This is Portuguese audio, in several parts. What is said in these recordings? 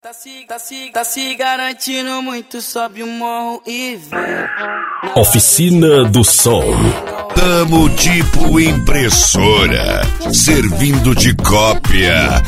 Tá se garantindo muito, sobe o morro e vem. Oficina do Som. Tamo tipo impressora, servindo de cópia.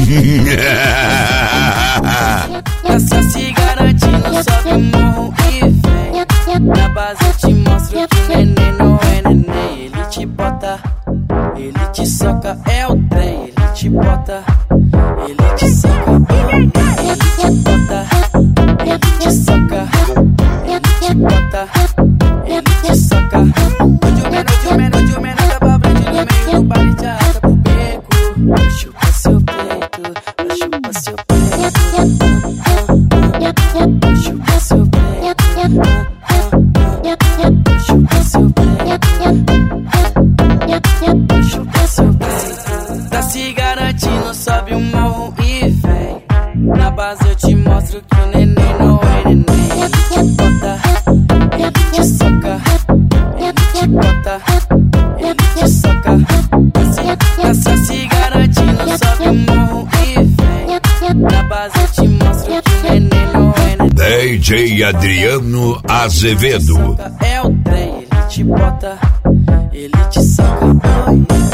Tá se garantindo, sobe o morro e vem. Na base eu te mostro que o neném não é neném. Ele te bota, ele te soca, é o trem. Ele te bota, ele te soca, ele te bota, ele te soca, ele te bota, ele te soca. De menor da pra frente, no meio do baile te arrasta pro beco. Chupa seu peito, chupa seu peito, chupa seu peito, chupa seu peito, chupa seu peito. Tá se garantindo, sobe o morro e vem. Na base eu te mostro que o neném não é neném. Ele te bota, ele te soca, ele te bota, ele te soca. Tá se garantindo, sobe o morro e vem. Na base eu te mostro que o neném não é neném. DJ Adriano Azevedo. É o trem, ele te bota, ele te soca.